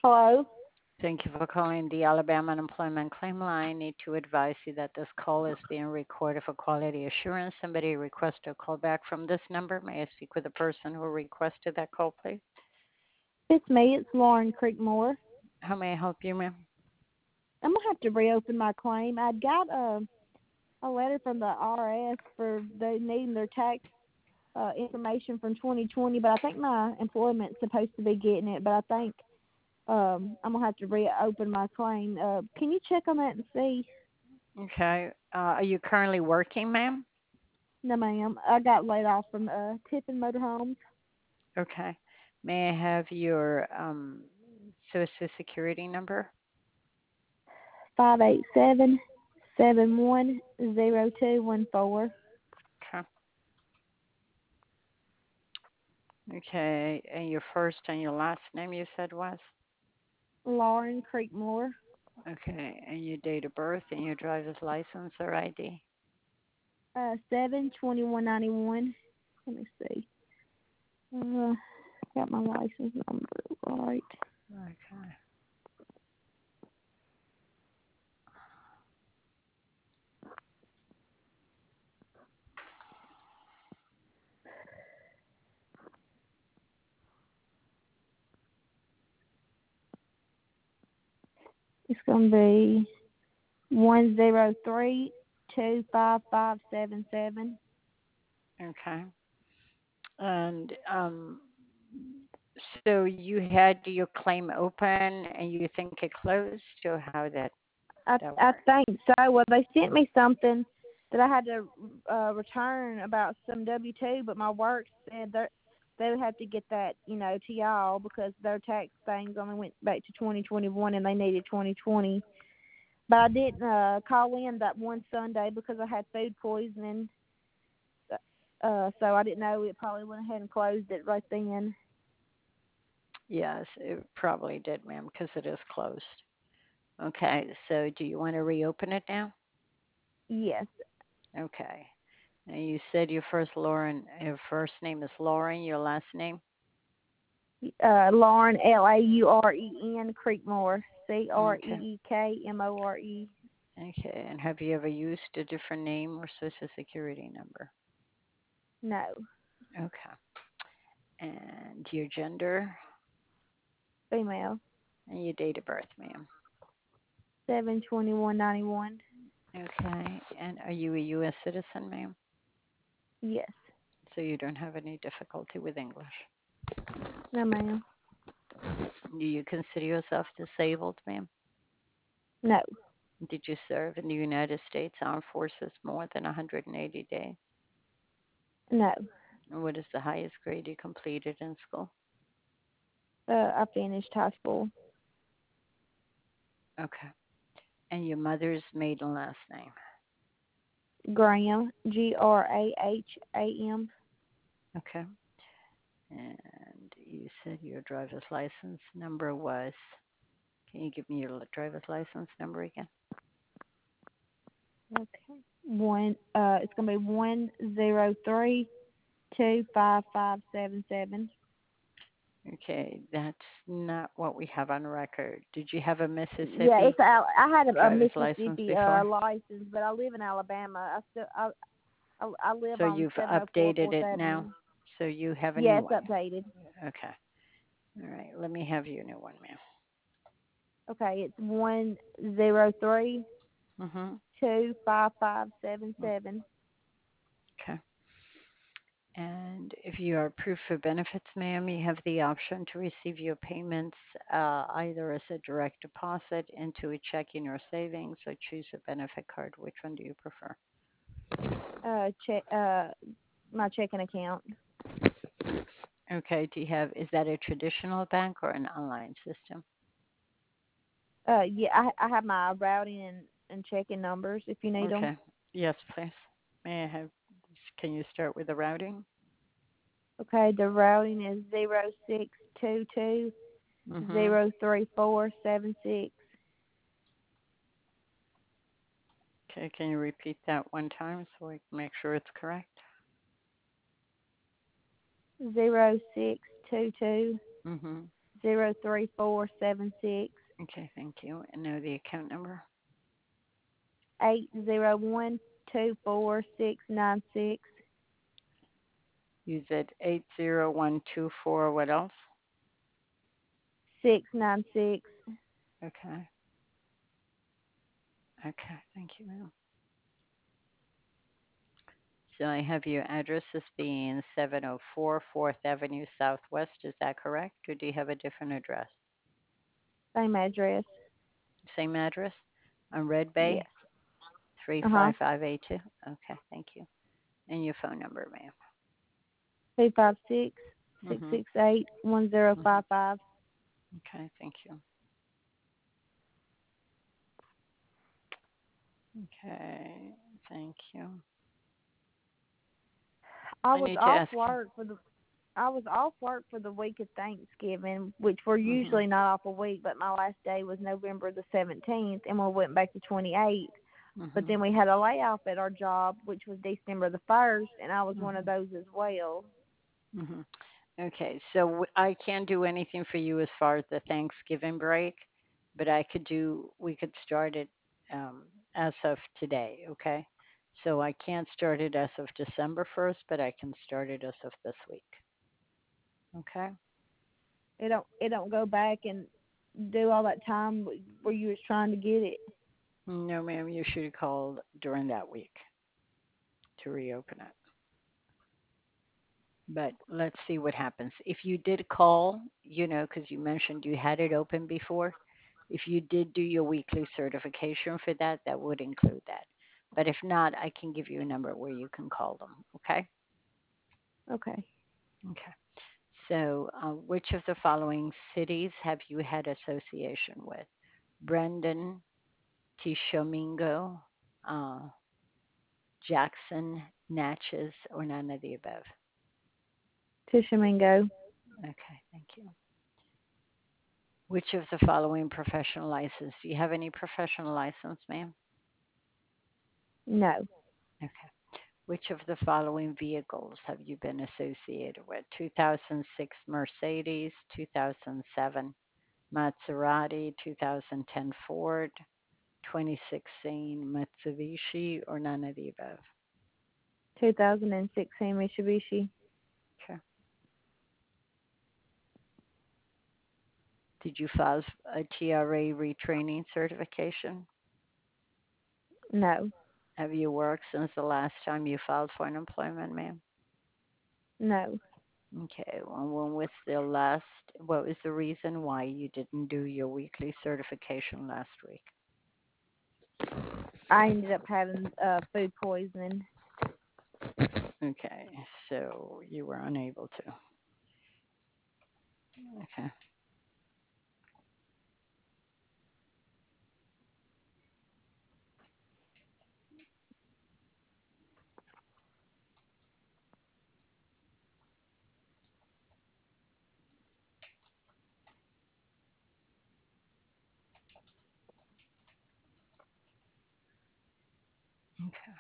Hello. Thank you for calling the Alabama Unemployment Claim Line. Need to advise you that this call is being recorded for quality assurance. Somebody requested a call back from this number. May I speak with the person who requested that call, please? It's me. It's Lauren Creekmore. How may I help you, ma'am? I'm gonna have to reopen my claim. I got a letter from the IRS for they needing their tax information from 2020, but I think my employment's supposed to be getting it. But I think I'm gonna have to reopen my claim. Can you check on that and see? Okay. Are you currently working, ma'am? No, ma'am. I got laid off from Tiffin Motorhomes. Okay. May I have your Social Security number? 587-710214. Okay. Okay. And your first and your last name you said was? Lauren Creekmore. Okay. And your date of birth and your driver's license or ID? 7/21/91. Let me see. Got my license number right. Okay. It's gonna be 103-25577. Okay. And so you had your claim open and you think it closed, or how that I work? think so. Well, they sent me something that I had to return about some W-2, but my work said they would have to get that, to y'all because their tax things only went back to 2021 and they needed 2020. But I didn't call in that one Sunday because I had food poisoning, so I didn't know it probably went ahead and closed it right then. Yes, it probably did, ma'am, because it is closed. Okay. So do you want to reopen it now? Yes, Okay. And you said your first name is Lauren, your last name? Lauren Lauren Creekmore Okay. Creekmore. Okay. And have you ever used a different name or social security number? No, Okay. And your gender female. and your date of birth, ma'am. 7/21/91. Okay. And are you a U.S. citizen, ma'am? Yes. So you don't have any difficulty with English. No, ma'am. Do you consider yourself disabled, ma'am? No. Did you serve in the United States Armed Forces more than 180 days? No. And what is the highest grade you completed in school? I finished high school. Okay. And your mother's maiden last name? Graham. Graham. Okay. And you said your driver's license number was, can you give me your driver's license number again? Okay. It's gonna be 103-25577. Okay, that's not what we have on record. Did you have a Yeah, Mississippi I had a driver's license Mississippi before? license, but I live in Alabama. I live So on you've updated 704 it 4th now? Avenue. So you have a new Yes, one? updated. Okay. All right. Let me have your new one, ma'am. Okay, it's 103 Mhm. 25577. Okay. And if you are approved for benefits, ma'am, you have the option to receive your payments either as a direct deposit into a checking or savings, or choose a benefit card. Which one do you prefer? Check my checking account. Okay. Is that a traditional bank or an online system? Yeah, I have my routing and checking numbers if you need them. Okay. Yes, please. May I have, can you start with the routing? Okay, the routing is 0622 Mhm. 03476. Okay. Can you repeat that one time so we can make sure it's correct? 0622 Mhm. 03476 Okay, thank you. And now the account number. 801-24696. Use it 80124. What else? 696. Okay. Okay, thank you, ma'am. So I have your address as being 704 4th Avenue Southwest. Is that correct? Or do you have a different address? Same address. Same address? On Red Bay, Yes. Uh-huh. 35582? Okay, thank you. And your phone number, ma'am. 256 Mm-hmm. 668 Mm-hmm. 1055. Okay, thank you. Okay, thank you. I I was need to off ask you. work for the I was off work for the week of Thanksgiving, which we're Mm-hmm. usually not off a week, but my last day was November the 17th, and we went back to 28th. But Mm-hmm. then we had a layoff at our job, which was December the 1st, and I was one of Mm-hmm. those as well. Mm-hmm. Okay, so I can't do anything for you as far as the Thanksgiving break, but we could start it as of today, okay? So I can't start it as of December 1st, but I can start it as of this week, okay? It don't go back and do all that time where you was trying to get it. No, ma'am, you should have called during that week to reopen it. But let's see what happens. If you did call, because you mentioned you had it open before, if you did do your weekly certification for that, that would include that. But if not, I can give you a number where you can call them. Okay? Okay. Okay. So, which of the following cities have you had association with? Brendan, Tishomingo, uh, Jackson, Natchez, or none of the above? Tishomingo. Okay, thank you. Which of the following professional license? Do you have any professional license, ma'am? No. Okay. Which of the following vehicles have you been associated with? 2006 Mercedes, 2007 Maserati, 2010 Ford, 2016 Mitsubishi, or none of the above? 2016 Mitsubishi. Okay. Did you file a TRA retraining certification? No. Have you worked since the last time you filed for unemployment, ma'am? No. Okay. Well, what was the reason why you didn't do your weekly certification last week? I ended up having food poisoning. Okay. So you were unable to. Okay. Okay.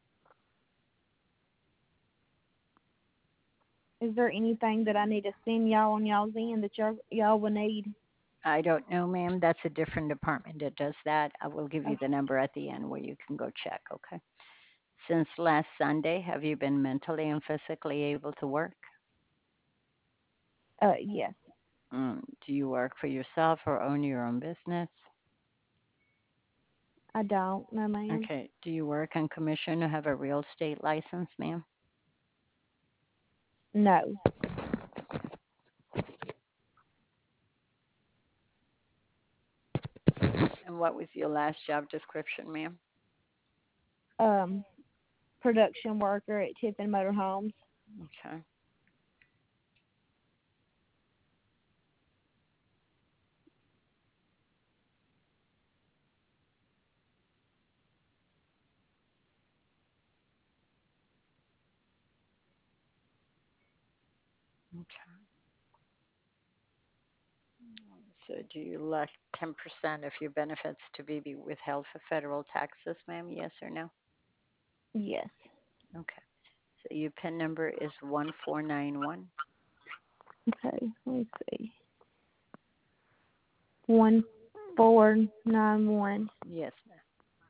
Is there anything that I need to send y'all on y'all's end that y'all will need? I don't know, ma'am. That's a different department that does that. I will give you Okay. the number at the end where you can go check, okay? Since last Sunday, have you been mentally and physically able to work? Yes. Do you work for yourself or own your own business? I don't. No, ma'am. Okay. Do you work on commission or have a real estate license, ma'am? No. And what was your last job description, ma'am? Um, Production worker at Tiffin Motorhomes. Okay. Okay. So do you elect 10% of your benefits to be withheld for federal taxes, ma'am? Yes or no? Yes. Okay. So your PIN number is 1491. Okay. Let me see. 1491. Yes, ma'am.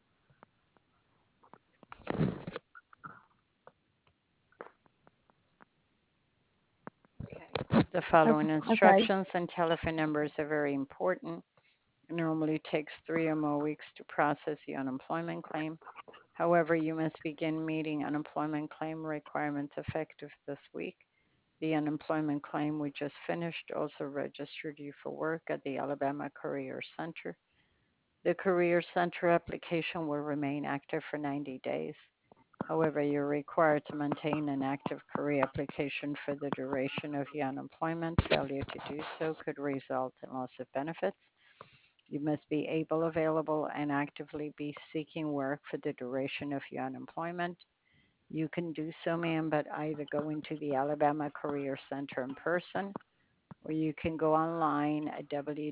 Okay. The following Okay. instructions and telephone numbers are very important. It normally takes 3 or more weeks to process the unemployment claim. However, you must begin meeting unemployment claim requirements effective this week. The unemployment claim we just finished also registered you for work at the Alabama Career Center. The Career Center application will remain active for 90 days. However, you're required to maintain an active career application for the duration of your unemployment. Failure to do so could result in loss of benefits. You must be able, available, and actively be seeking work for the duration of your unemployment. You can do so, ma'am, but either going to the Alabama Career Center in person, or you can go online at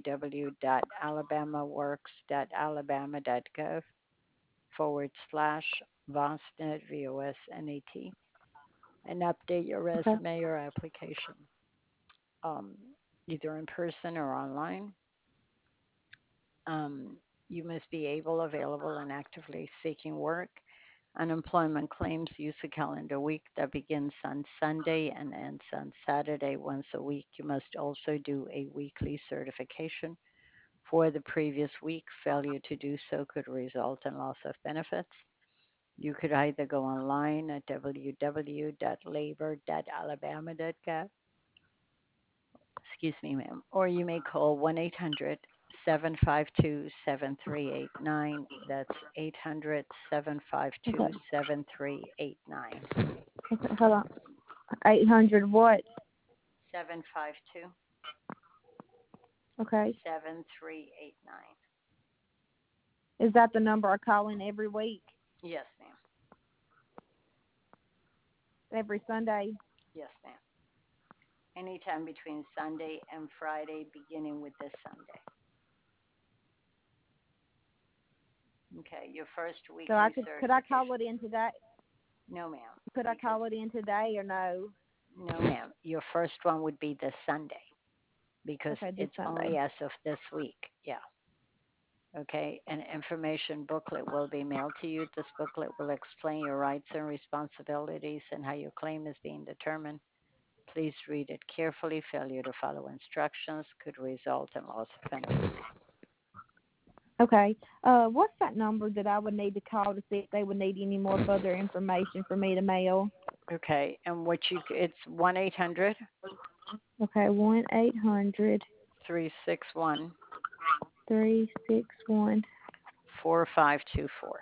www.alabamaworks.alabama.gov/VOSNET, VOSNET, and update your Okay. resume or application, um, either in person or online. Um, you must be able, available, and actively seeking work. Unemployment claims use a calendar week that begins on Sunday and ends on Saturday once a week. You must also do a weekly certification for the previous week. Failure to do so could result in loss of benefits. You could either go online at www.labor.alabama.gov, excuse me, ma'am, or you may call 1-800-752-7389. That's 800-752-7389. Okay. Okay. Hold on. 800 what? 752 Okay. 7389. Is that the number I call in every week? Yes, ma'am. Every Sunday? Yes, ma'am. Anytime between Sunday and Friday, beginning with this Sunday. Okay, your first So I weekly could I call certification. it in today? No, ma'am, Could I because call it in today or no? no, ma'am. Your first one would be this Sunday because Okay, this it's Sunday. only as of this week. Yeah. Okay. An information booklet will be mailed to you. This booklet will explain your rights and responsibilities and how your claim is being determined. Please read it carefully. Failure to follow instructions could result in loss of benefits. Okay. What's that number that I would need to call to see if they would need any more further information for me to mail? Okay. And it's 1-800 Okay, 1-800 361 361 4524.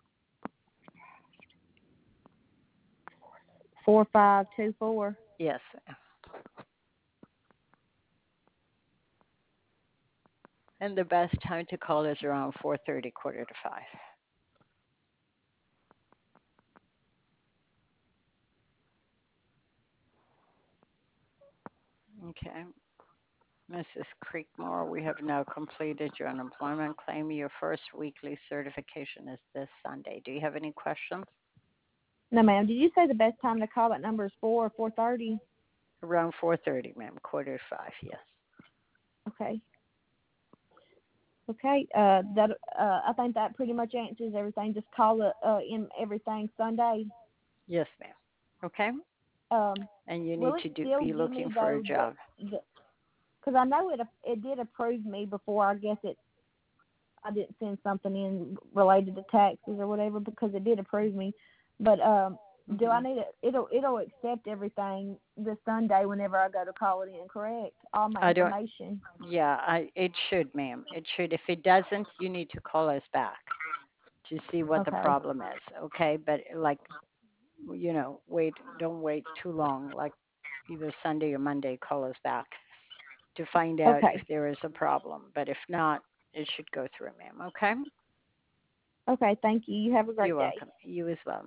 4524. Yes. And the best time to call is around 4:30, quarter to 5. Okay. Mrs. Creekmore, we have now completed your unemployment claim. Your first weekly certification is this Sunday. Do you have any questions? No, ma'am. Did you say the best time to call that number is 4 or 4:30? Around 4:30, ma'am, quarter to 5, yes. Okay. Okay. That I think that pretty much answers everything. Just call it in everything Sunday. Yes, ma'am. Okay? Um, And you will need it to still be give me looking for a though job. the because I know it did approve me before. I guess I didn't send something in related to taxes or whatever because it did approve me. But do I Hmm. need it? It'll accept everything this Sunday whenever I go to call it in. Correct? All my I don't information. Yeah, it should, ma'am. It should. If it doesn't, you need to call us back to see what the Okay. problem is, okay? But like, don't wait too long. Like either Sunday or Monday, call us back to find out if Okay. there is a problem. But if not, it should go through, ma'am. Okay? Okay. Thank you. You have a You're great day. welcome. You as well.